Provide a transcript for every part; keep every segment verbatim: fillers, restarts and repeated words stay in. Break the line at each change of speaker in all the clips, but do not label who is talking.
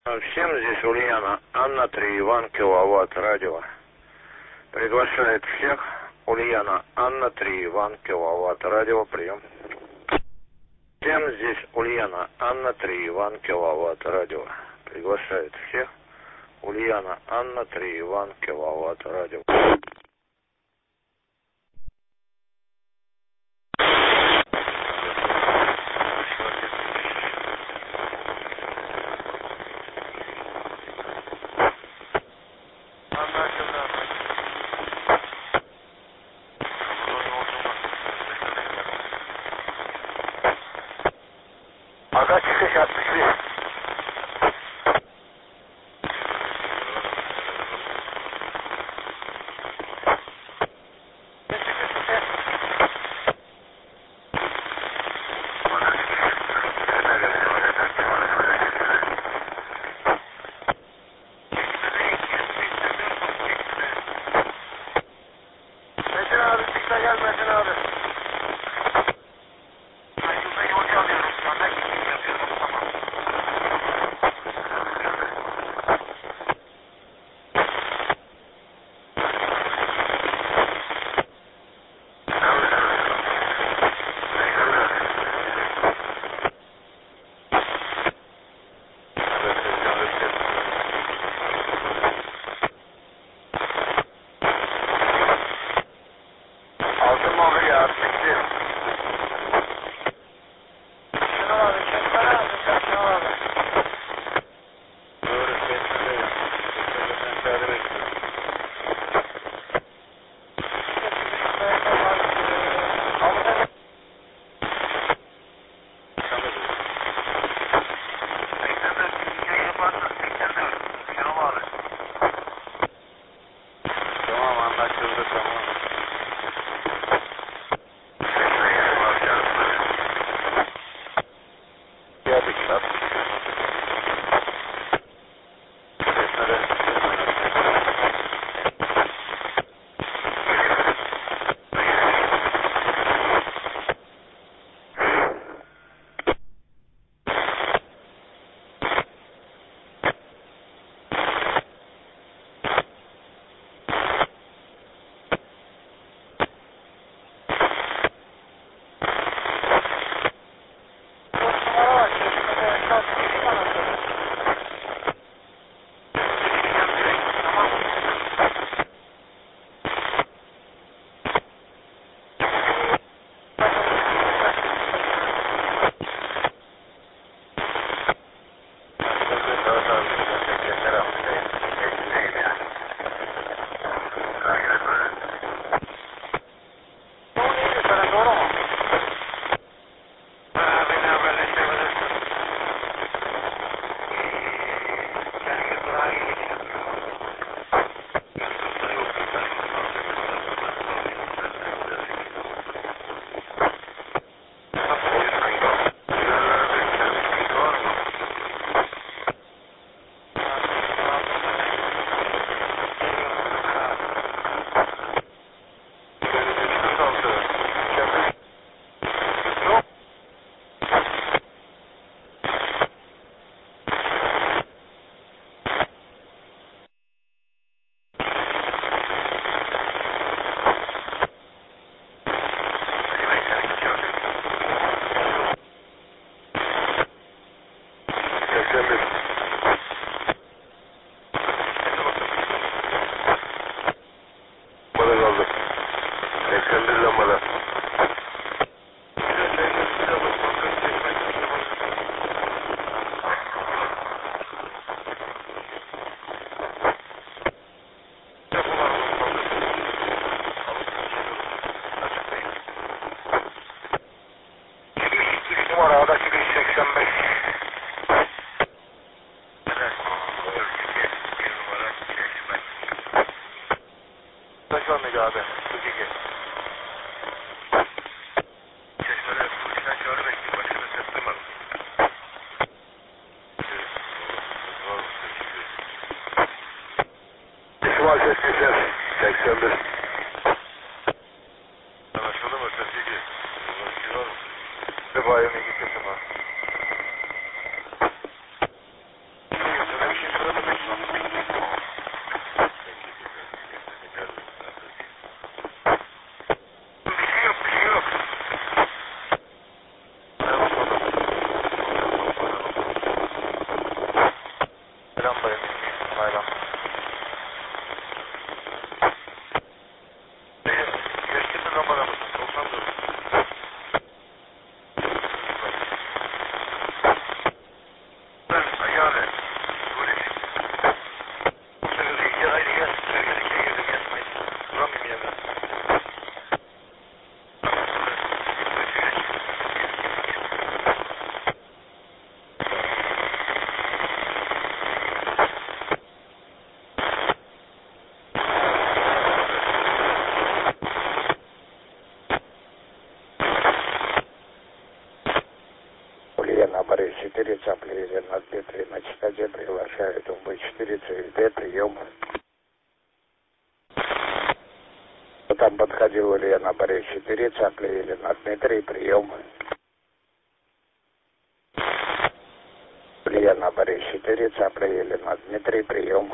Всем здесь Ульяна, Анна, три, Иван, киловатт, радио. Приглашает всех. Ульяна, Анна, три, Иван, киловатт, радио, прием. Всем здесь Ульяна, Анна, три, Иван, киловатт, радио. Приглашает всех. Ульяна, Анна, три, Иван, киловатт, радио. Ага, çıkış altmış bir. Дмитрий на частоте приглашает ум бэ четыре цэ эс дэ, прием. Там подходил Илья на Борис четыре, Цапля Елена Дмитрий, прием. Илья на Борис четыре, Цапля Елена Дмитрий, прием.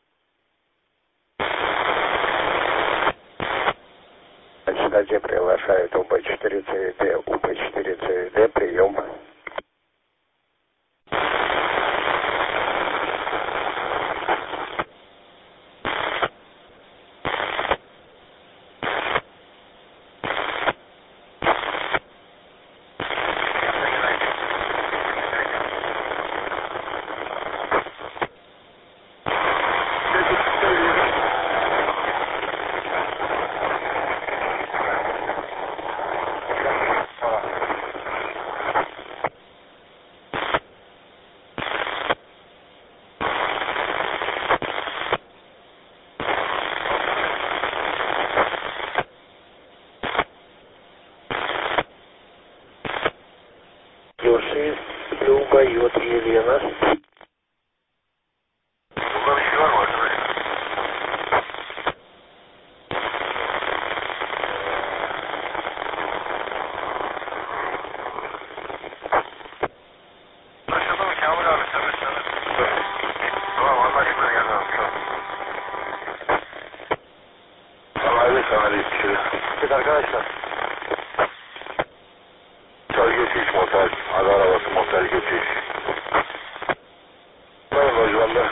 На частоте приглашает ум бэ четыре цэ эс дэ, ум бэ четыре цэ эс дэ, прием. Йоши, Люба, Йод, Елена. Evet arkadaşlar. Motel geçiş motel. Ada arabası motel geçiş. Ben lojmanda.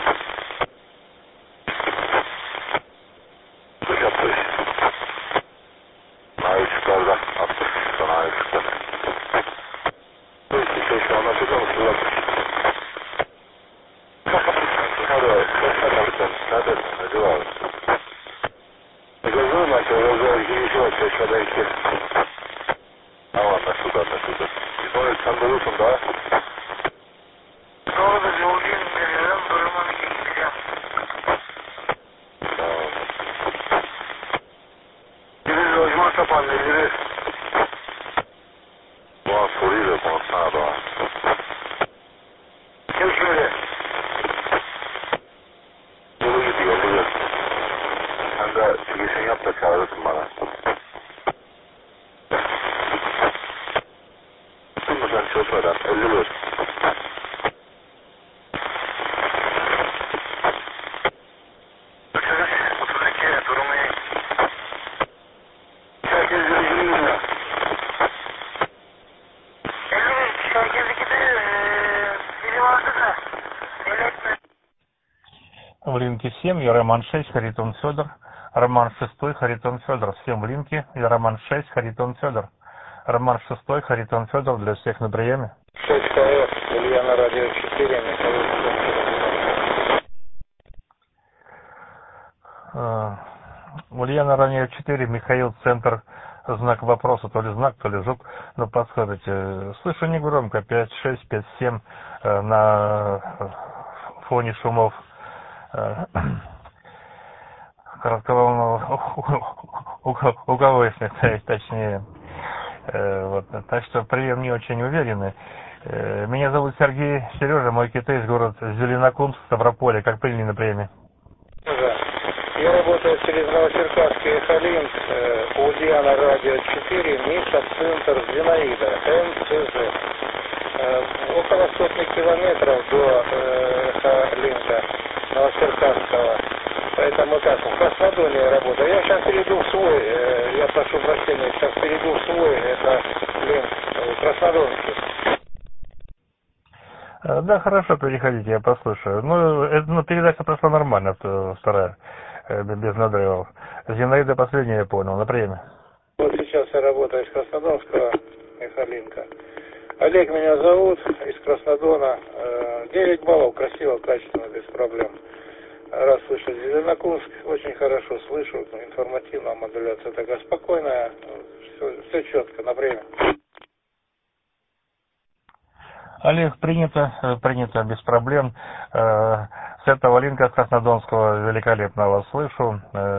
Dış atış. Sanayi ışıklarda. Atış. Sanayi ışıkları. Bu iki şey şu anda şurada mısın? Hadi. Neredesin? Ne diyor? Газу начал, газу, еще чешада iki. Tamam, anlaşıldı, anlaşıldı. Biz sen dolusun daha.
Doğru, yoldayım, geliyorum, durumunu geçeceğim.
Tamam. Biri lojman tapan, biri. Doğan soruyu da konuşsana Doğan. Kim şöyle? Yolu gidiyor, yolu. Sen de çıkışını yap da çağırırsın bana. Tutun mu sen çözmeden? elli ver.
otuz iki durumu iyi.
Herkes yürüyün mü?
elli üç, herkes ikide biri vardı da. Elletme.
В линке семь, я Роман шесть, Харитон Федор. Роман шесть, Харитон Федор. Всем в линке, я Роман шесть, Харитон Федор. Роман шесть, Харитон Федор, для всех на приеме.
шесть КС, Илья на радио четыре, Михаил.
Ульяна на радио четыре, Михаил, центр, знак вопроса, то ли знак, то ли жук, но подскажите. Слышу негромко, пять шесть, пять семь на фоне шумов коротковолнового УКВшных, точнее. Вот. Так что прием не очень уверенный. Меня зовут Сергей, Сережа, мой китаец, город Зеленокумск, Ставрополе. Как приняли на приеме?
Да. Я работаю через Новочеркасский Эхолинк, Ульяна радио четыре, МИСа, центр Зинаида, эм цэ зэ. Около сотни километров до Эхолинка Новочеркасского. Поэтому так, в Краснодоне я работаю. Я сейчас перейду в свой, я прошу прощения, сейчас перейду в свой, это линк Краснодонский.
Да, хорошо, переходите, я послушаю. Ну, это, ну передача прошла нормально, вторая, без надрывов. Зинаида последняя, я понял, на приеме.
Вот сейчас я работаю из Краснодонского Эхолинка. Олег меня зовут, из Краснодона. девять баллов, красиво, качественно, без проблем. Раз слышать Зеленокумск, очень хорошо слышу, информативно, модуляция такая спокойная, все, все четко, на время.
Олег, принято, принято, без проблем. С этого линка Краснодонского великолепно вас слышу.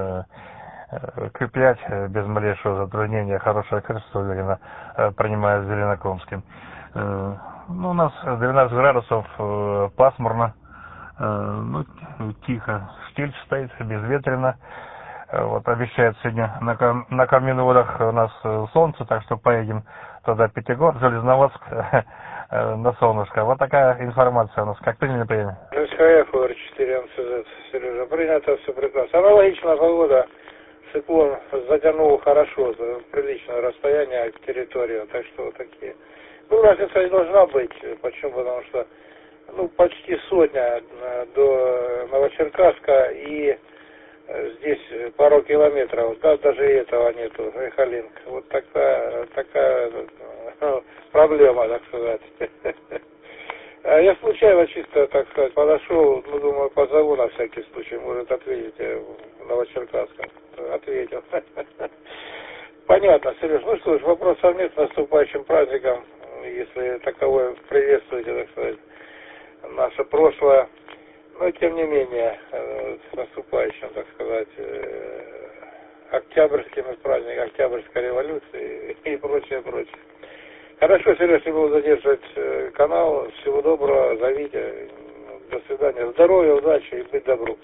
К пять без малейшего затруднения, хорошее качество, уверенно, принимает в Зеленокумске. Ну, у нас двенадцать градусов, э, пасмурно, э, ну, тихо, штиль стоит, безветренно. Э, Вот обещают сегодня на, Кам- на Каменных водах у нас э, солнце, так что поедем туда, Пятигорск, Железноводск, э, на солнышко. Вот такая информация у нас. Как приняли прием?
СХФ эр четыре эм цэ зет, Сережа, принято, все прекрасно. Аналогичная погода, циклон затянул хорошо, за приличное расстояние к территории, так что вот такие. Ну, разница не должна быть, почему? Потому что, ну, почти сотня э, до Новочеркасска и э, здесь пару километров, да, даже и этого нету, Эхолинк. Вот такая, такая э, проблема, так сказать. А я случайно чисто, так сказать, подошел, ну, думаю, позову на всякий случай, может, ответите в Новочеркасском. Ответил. Понятно, Сереж. Ну что ж, вопрос совместно с наступающим праздником, если таковое приветствуете, так сказать, наше прошлое. Но, тем не менее, с наступающим, так сказать, октябрьским праздником, Октябрьской революции и прочее, прочее. Хорошо, Сереж, не буду задерживать канал. Всего доброго, зовите. До свидания. Здоровья, удачи и быть добру.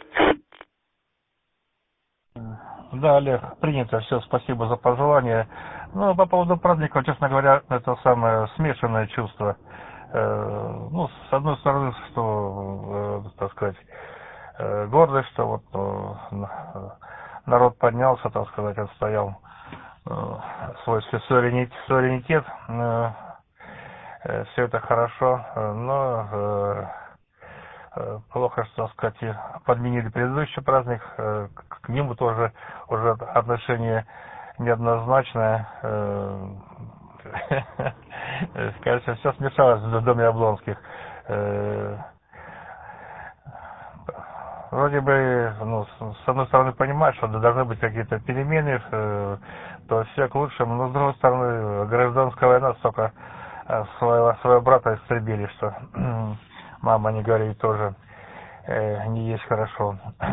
Да, Олег, принято, все, спасибо за пожелания. Ну, по поводу праздника, честно говоря, это самое смешанное чувство. Э, ну, с одной стороны, что, э, так сказать, э, гордость, что вот э, народ поднялся, так сказать, отстоял э, свой суверенитет, суверенитет. Э, э, все это хорошо, э, но э, э, плохо, что, так сказать, и подменили предыдущий праздник, э, к, к нему тоже уже отношение неоднозначное. Э, Кажется, все смешалось в доме Облонских. Э, Вроде бы, ну, с с одной стороны, понимаешь, что должны быть какие-то перемены, э, то все к лучшему, но с другой стороны, гражданская война столько э, своего, своего брата истребили, что мама не говорит тоже, э, не есть хорошо.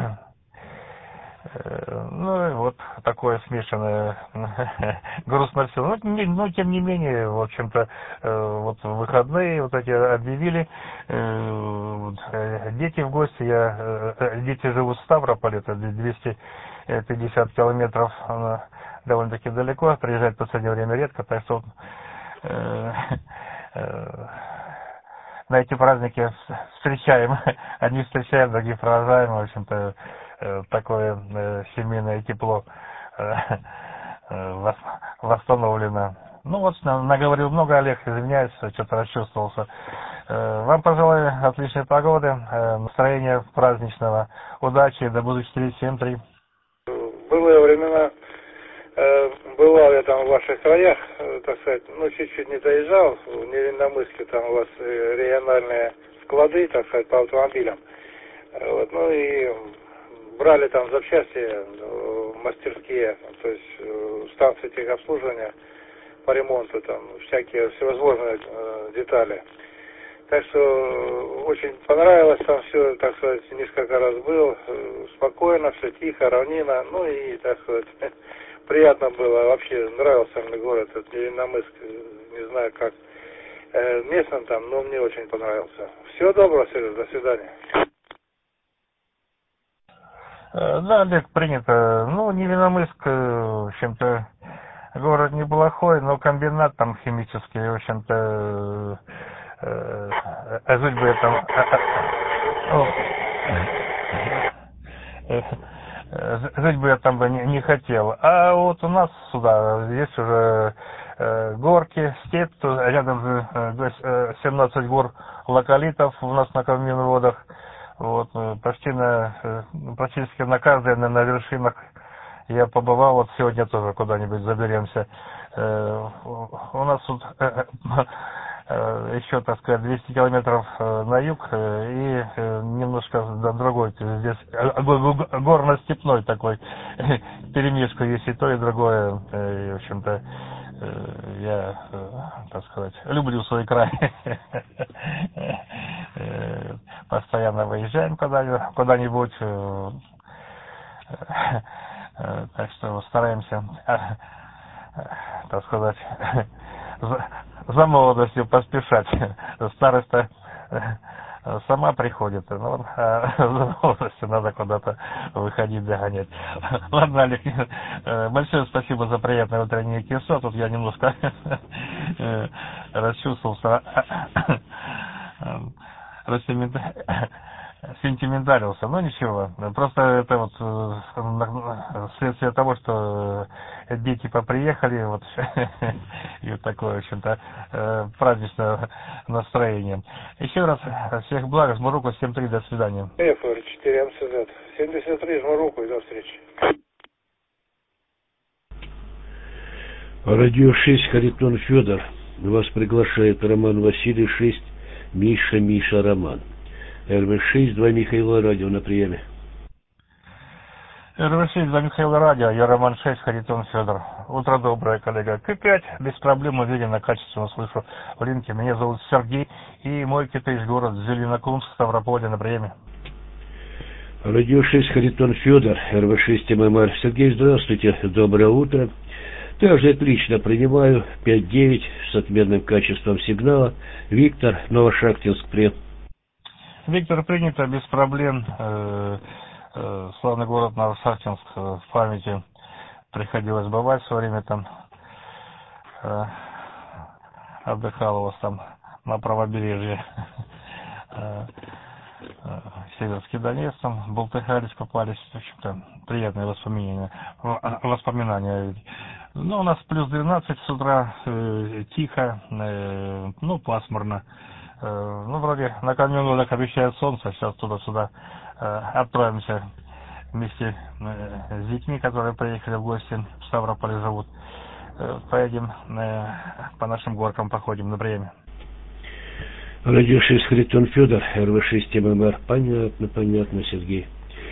Э, Ну и вот такое смешанное, грустно все. Но, не- но тем не менее, в общем-то, э, вот в выходные вот эти объявили, э, вот, э, дети в гости, я, э, э, дети живут в Ставрополе, это двести пятьдесят километров, она довольно-таки далеко, приезжать в последнее время редко, так что э, э, на эти праздники встречаем, одни встречаем, другие провожаем, в общем-то, э, такое э, семейное тепло э, э, вос- восстановлено. Ну вот, на- наговорил много, Олег, извиняюсь, что-то расчувствовался. Э, Вам пожелаю отличной погоды, э, настроения праздничного, удачи, до будущих встреч, всем три.
Былые времена, э, бывал я там в ваших краях, э, так сказать, ну, чуть-чуть не доезжал, в Невинномысске там у вас э, региональные склады, так сказать, по автомобилям. Э, Вот, ну и брали там запчасти, э, мастерские, то есть э, станции техобслуживания по ремонту, там всякие всевозможные э, детали. Так что э, очень понравилось там все, так сказать, несколько раз был, э, спокойно, все тихо, равнина, ну и, так сказать, приятно было, вообще нравился мне город, этот Невинномысск, не знаю как э, местным там, но мне очень понравился. Всего доброго, Сереж, до свидания.
Э, Да, Олег, принято. Ну, Невинномысск, э, в общем-то, город неплохой, но комбинат там химический, в общем-то, э, э, жить бы там, э, э, ну, э, э, жить бы я там бы не, не хотел. А вот у нас сюда есть уже э, горки, степь, тут рядом же э, то есть, э, семнадцать гор локалитов у нас на Каменных водах. Вот, э, почти на, э, практически на каждой, на, на вершинах я побывал, вот сегодня тоже куда-нибудь заберемся. Э, У нас тут э, э, еще, так сказать, двести километров э, на юг э, и э, немножко да, другой, здесь э, го- го- горно-степной такой перемешку, есть и то, и другое. Э, и, в общем-то, э, я, э, так сказать, люблю свой край. Э, Постоянно выезжаем куда- куда-нибудь. э, Э, Так что стараемся, э, так сказать, за молодостью поспешать. Старость-то сама приходит. Ну, а за молодостью надо куда-то выходить, догонять. Ладно, Олег, большое спасибо за приятное утреннее кисо. Тут я немножко расчувствовался, сентименталился, но ничего. Просто это вот вследствие того, что дети поприехали, вот, и вот такое, в общем-то, праздничное настроение. Еще раз всех благ, жму руку, семь три, до свидания.
эф эр четыре эм си зет, семьдесят три, жму руку и до встречи.
Радио шесть, Харитон Федор. Вас приглашает Роман Василий, шесть, Миша, Миша, Роман. эр вэ шесть, два Михаила Радио на приеме.
эр вэ шесть, два Михаила Радио, я Роман шесть, Харитон Федор. Утро доброе, коллега. К пять, без проблем, уверенно, качественно слышу в линке. Меня зовут Сергей, и мой китайский город Зеленокумск, Ставрополье на приеме.
Радио шесть, Харитон Федор, эр вэ шесть, эм эм эр. Сергей, здравствуйте, доброе утро. Также отлично принимаю, пять девять, с отменным качеством сигнала. Виктор, Новошахтинск, прием.
Виктор, принято, без проблем. Э, э, славный город Новошахтинск, э, в памяти приходилось бывать в свое время там. Э, отдыхал у вас там на правобережье. Э, э, Северский Донец, там, болтыхались, попались. В общем-то, приятные воспоминания. воспоминания. Ну, у нас плюс двенадцать с утра, э, тихо, э, ну, пасмурно. Э, ну, вроде на камнем так обещает солнце, сейчас туда-сюда э, отправимся вместе э, с детьми, которые приехали в гости, в Ставрополе живут. Э, поедем э, по нашим горкам, походим на приеме.
Радио шесть, Харитон Федор, эр вэ шесть, эм эм эр. Понятно, понятно, Сергей.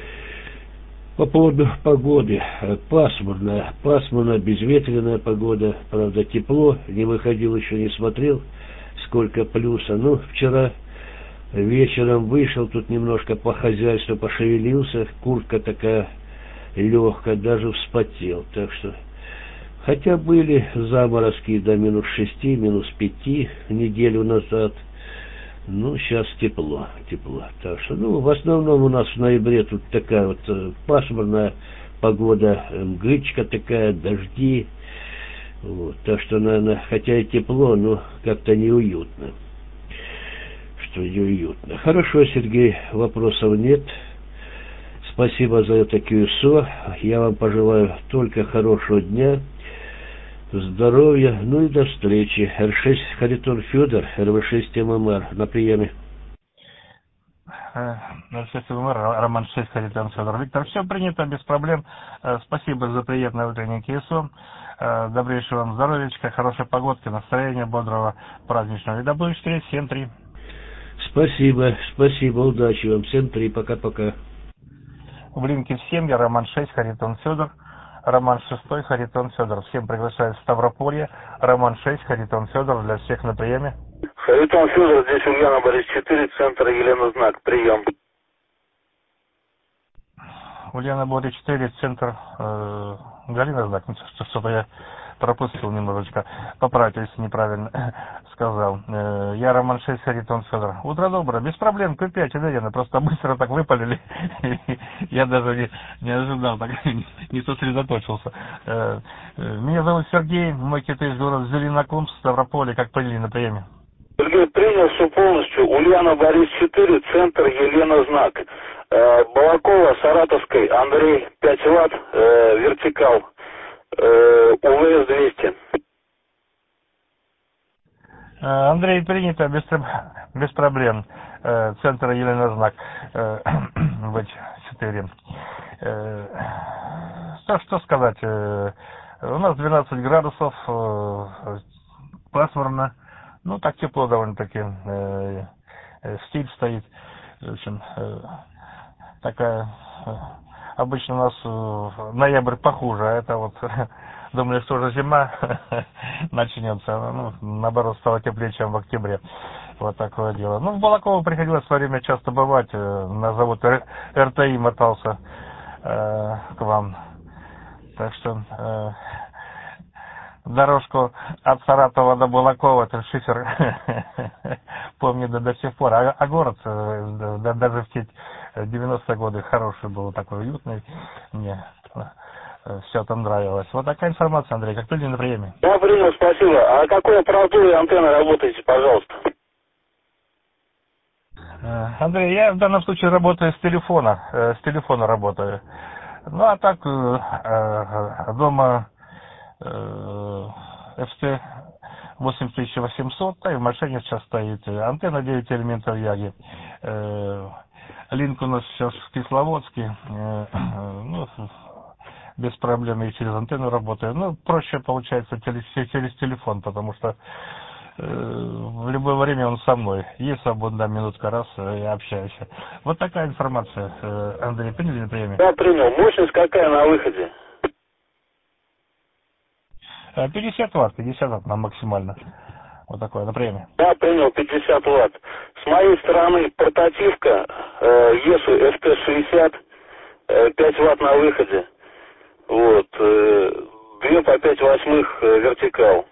По поводу погоды. Пасмурная, пасмурная, безветренная погода. Правда, тепло. Не выходил еще, не смотрел, сколько плюса. Ну, вчера вечером вышел, тут немножко по хозяйству пошевелился. Куртка такая легкая, даже вспотел. Так что, хотя были заморозки до минус шести, минус пяти неделю назад. Ну, сейчас тепло, тепло. Так что, ну, в основном у нас в ноябре тут такая вот э, пасмурная погода, мглычка такая, дожди. Вот. Так что, наверное, хотя и тепло, но как-то неуютно. Что неуютно. Хорошо, Сергей, вопросов нет. Спасибо за это кюсо. Я вам пожелаю только хорошего дня, здоровья, ну и до встречи. эр шесть, Харитон Федор, эр вэ шесть, эм эм эр, на приеме.
эр шесть, эм эм эр, Роман шесть, Харитон Федор. Виктор, все принято, без проблем. Спасибо за приятное утреннее КСО. Добрейшего вам здоровьечка, хорошей погодки, настроения бодрого, праздничного. И до будущих встреч, семь три.
Спасибо, спасибо, удачи вам, семь три, пока-пока.
В линке всем, я Роман шесть, Харитон Федор. Роман шесть, Харитон Федор. Всем приглашаю в Ставрополье. Роман шесть, Харитон Федор. Для всех на приеме.
Харитон Федор, здесь Ульяна, Борис четыре, центр Елена Знак. Прием.
Ульяна, Борис четыре, центр э, Галина Знак. Ну, что-то я пропустил немножечко. Поправьте, если неправильно сказал. Э, я Роман шесть, Харитон Федор. Утро доброе. Без проблем. Q пять, уверенно. Просто быстро так выпалили. Я даже не, не ожидал, так не сосредоточился. Э, э, меня зовут Сергей. Мой китайский город Зеленокумск, Ставрополье. Как поняли на приеме?
Сергей, принял все полностью. Ульяна, Борис четыре, центр Елена Знак. Э, Балакова, Саратовской, Андрей, пять ватт, э, вертикал. Э, У В С двести.
Андрей, принято, без, без проблем. Э, центр Елена Знак. Э, В четыре. Э, что, что сказать? Э, у нас двенадцать градусов, э, пасмурно. Ну, так тепло довольно-таки. Э, э, стиль стоит. В общем, э, такая... Э, обычно у нас э, ноябрь похуже, а это вот... Думали, что уже зима начнется. Ну, наоборот, стало теплее, чем в октябре. Вот такое дело. Ну, в Балаково приходилось в свое время часто бывать. Э, на завод эр тэ и мотался э, к вам. Так что... Э, дорожку от Саратова до Балакова, это шифер, помню до, до сих пор. А, а город э, да, даже в те девяностые годы хороший был, такой уютный. Мне э, все там нравилось. Вот такая информация, Андрей. Как приняли на приеме?
Я принял, спасибо. А какой аппаратурой антенны работаете, пожалуйста?
Андрей, я в данном случае работаю с телефона, э, с телефона работаю. Ну, а так, э, э, дома э, эф ти восемь тысяч восемьсот, да и в машине сейчас стоит антенна девять элементов Яги. Э, линк у нас сейчас в Кисловодске, э, ну, без проблем и через антенну работаю. Ну, проще получается через, через телефон, потому что в любое время он со мной. Есть свободная минутка, раз, и общаюсь. Вот такая информация. Андрей, приняли на приеме?
Да, принял. Мощность какая на выходе?
пятьдесят ватт, пятьдесят ватт нам максимально. Вот такое на приеме.
Да, принял, пятьдесят ватт. С моей стороны портативка э, ЕСУ эф тэ шестьдесят, э, пять ватт на выходе. Вот. Э, две по пять восьмых э, вертикал.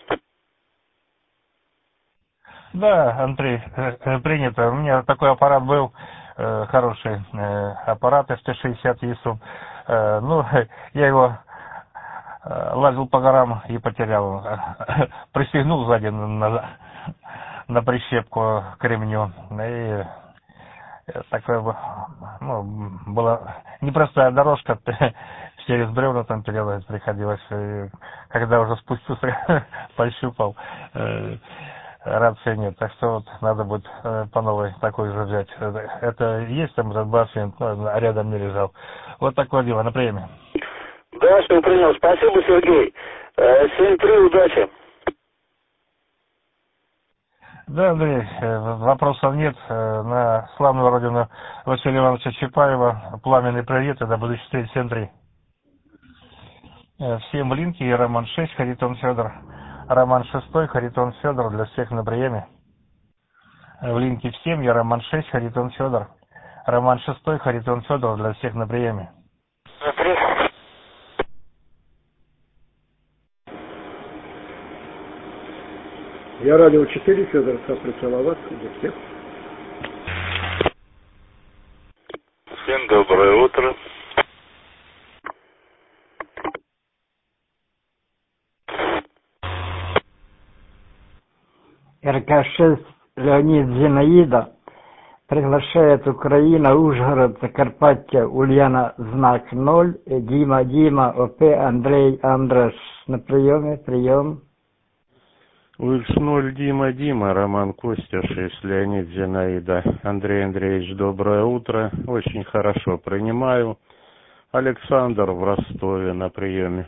Да, Андрей, принято. У меня такой аппарат был, э, хороший э, аппарат эф тэ шестьдесят ЕСУ. Э, ну, я его э, лазил по горам и потерял. Пристегнул сзади на, на прищепку к ремню. И такое, ну, была непростая дорожка, через бревна там перелазить приходилось. И когда уже спустился, пощупал. Э, Рации нет, так что вот надо будет э, по новой такой же взять. Это, это есть там этот бассейн, ну, а рядом не лежал. Вот такое дело, на приеме.
Да, что принял. Спасибо, Сергей. Э, семь три, удачи.
Да, Андрей, э, вопросов нет. Э, на славную родину Василия Ивановича Чапаева пламенный привет, это будущий встреч семь три. Э, всем в линке, и Роман шесть, Харитон Федор. Роман шестой, Харитон Федор, для всех на приеме. В линке всем, я Роман шесть, Харитон Федор. Роман шестой, Харитон Федор, для всех на приеме.
Смотри.
Я радио четыре, Федор Саприцалават, для всех.
Всем доброе утро.
эр ка шесть Леонид Зинаида приглашает Украина, Ужгород, Закарпаття, Ульяна, знак ноль, Дима, Дима, ОП, Андрей, Андраш. На приеме, прием.
У икс ноль Дима, Дима, Роман Костя, шесть, Леонид Зинаида. Андрей Андреевич, доброе утро. Очень хорошо принимаю. Александр в Ростове на приеме.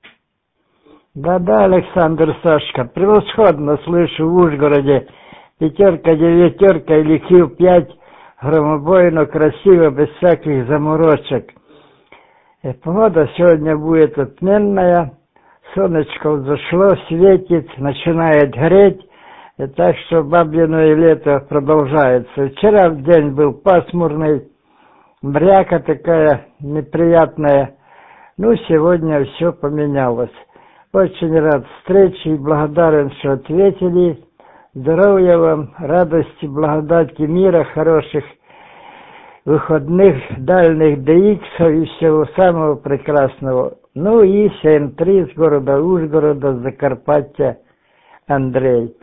Да-да, Александр, Сашка, превосходно слышу в Ужгороде. Пятерка, девятерка или кью пять, громобойно, красиво, без всяких заморочек. И погода сегодня будет отменная. Солнышко взошло, светит, начинает греть. И так что бабьиное лето продолжается. Вчера день был пасмурный, бряка такая неприятная. Ну, сегодня все поменялось. Очень рад встрече и благодарен, что ответили. Здоровья вам, радости, благодати, мира, хороших выходных, дальних дэ иксов и всего самого прекрасного. Ну и семь три с города Ужгорода, Закарпаття, Андрей.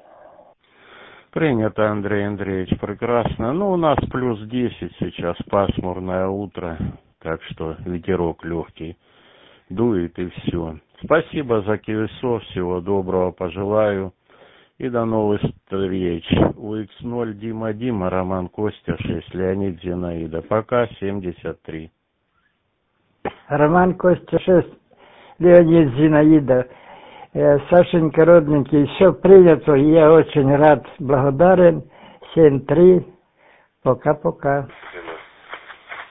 Принято, Андрей Андреевич, прекрасно. Ну, у нас плюс десять сейчас, пасмурное утро, так что ветерок легкий дует и все. Спасибо за КИВСО, всего доброго пожелаю и до новых встреч. У икс ноль Дима, Дима, Роман Костя, шесть, Леонид Зинаида. Пока, семьдесят три.
Роман Костя, шесть, Леонид Зинаида. Сашенька, родненький, все принято, я очень рад, благодарен. семь три. Пока-пока.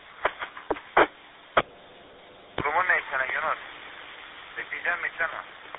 Rumune sana Yunus. Bekleyeceğim mi sana?